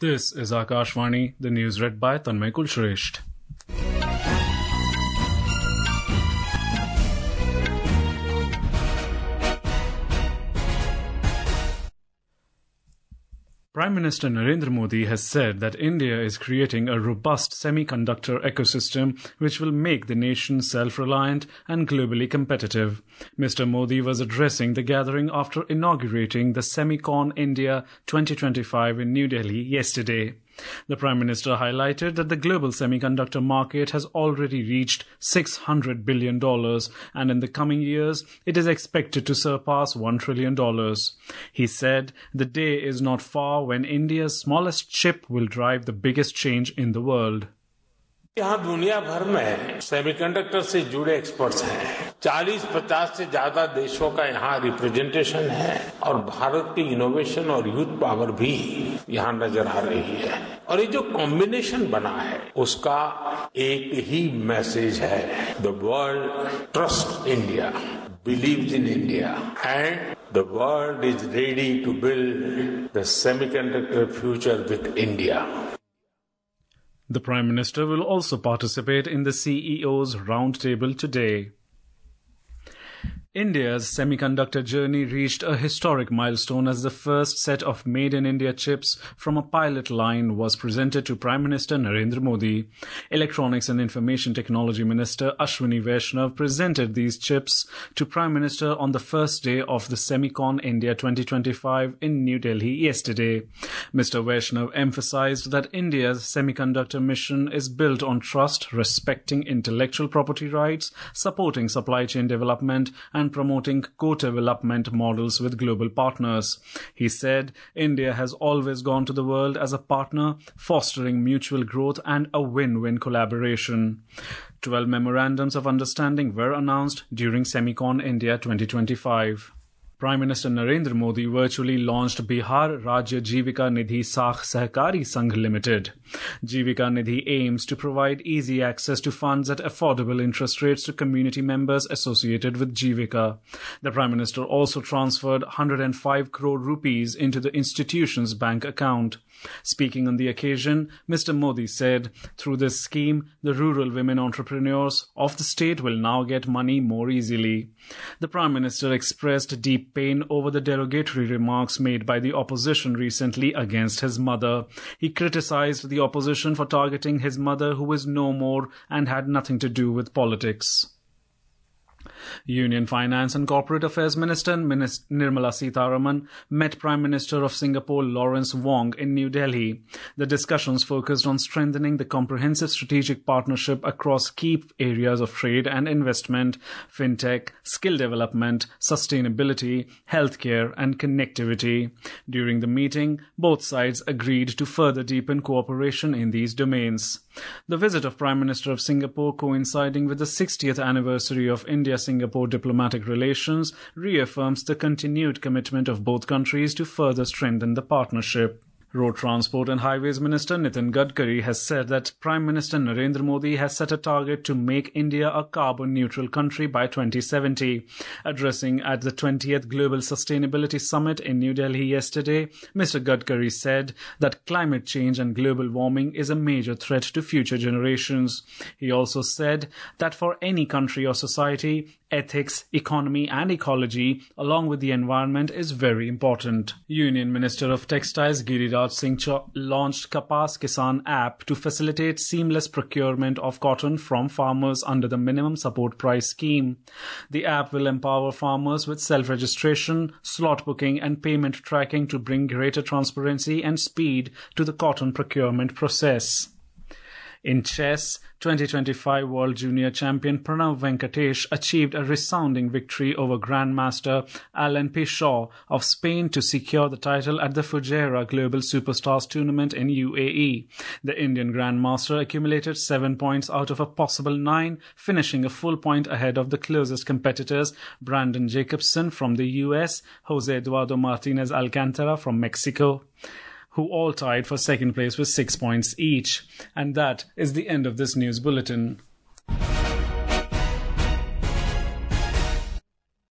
This is Akashvani, the news read by Tanmay Kulshresht. Prime Minister Narendra Modi has said that India is creating a robust semiconductor ecosystem which will make the nation self-reliant and globally competitive. Mr. Modi was addressing the gathering after inaugurating the Semicon India 2025 in New Delhi yesterday. The Prime Minister highlighted that the global semiconductor market has already reached $600 billion and in the coming years it is expected to surpass $1 trillion. He said the day is not far when India's smallest chip will drive the biggest change in the world. यहाँ दुनिया भर में semiconductor से जुड़े experts हैं 40-50 से ज्यादा देशों का यहाँ रिप्रेजेंटेशन है और भारत की इनोवेशन और यूथ पावर भी यहाँ नजर आ रही है और ये जो कॉम्बिनेशन बना है उसका एक ही मैसेज है the world trust India believes in India and the world is ready to build the semiconductor future with India. The Prime Minister will also participate in the CEO's roundtable today. India's semiconductor journey reached a historic milestone as the first set of made-in-India chips from a pilot line was presented to Prime Minister Narendra Modi. Electronics and Information Technology Minister Ashwini Vaishnav presented these chips to Prime Minister on the first day of the Semicon India 2025 in New Delhi yesterday. Mr. Vaishnav emphasized that India's semiconductor mission is built on trust, respecting intellectual property rights, supporting supply chain development, and promoting co-development models with global partners. He said, India has always gone to the world as a partner, fostering mutual growth and a win-win collaboration. 12 memorandums of understanding were announced during Semicon India 2025. Prime Minister Narendra Modi virtually launched Bihar Rajya Jivika Nidhi Sakh Sahkari Sangh Limited. Jivika Nidhi aims to provide easy access to funds at affordable interest rates to community members associated with Jivika. The Prime Minister also transferred 105 crore rupees into the institution's bank account. Speaking on the occasion, Mr. Modi said, through this scheme, the rural women entrepreneurs of the state will now get money more easily. The Prime Minister expressed deep pain over the derogatory remarks made by the opposition recently against his mother. He criticized the opposition for targeting his mother, who is no more and had nothing to do with politics. Union Finance and Corporate Affairs Minister Nirmala Sitharaman met Prime Minister of Singapore Lawrence Wong in New Delhi. The discussions focused on strengthening the comprehensive strategic partnership across key areas of trade and investment, fintech, skill development, sustainability, healthcare and connectivity. During the meeting, both sides agreed to further deepen cooperation in these domains. The visit of Prime Minister of Singapore coinciding with the 60th anniversary of India-Singapore diplomatic relations reaffirms the continued commitment of both countries to further strengthen the partnership. Road Transport and Highways Minister Nitin Gadkari has said that Prime Minister Narendra Modi has set a target to make India a carbon-neutral country by 2070. Addressing at the 20th Global Sustainability Summit in New Delhi yesterday, Mr. Gadkari said that climate change and global warming is a major threat to future generations. He also said that for any country or society, ethics, economy and ecology, along with the environment, is very important. Union Minister of Textiles Giriraj Singh launched Kapas Kisan app to facilitate seamless procurement of cotton from farmers under the minimum support price scheme. The app will empower farmers with self-registration, slot booking and payment tracking to bring greater transparency and speed to the cotton procurement process. In chess, 2025 World Junior Champion Pranav Venkatesh achieved a resounding victory over Grandmaster Alan P. Shaw of Spain to secure the title at the Fujairah Global Superstars Tournament in UAE. The Indian Grandmaster accumulated 7 points out of a possible 9, finishing a full point ahead of the closest competitors Brandon Jacobson from the US, Jose Eduardo Martinez Alcantara from Mexico, who all tied for second place with 6 points each. And that is the end of this news bulletin.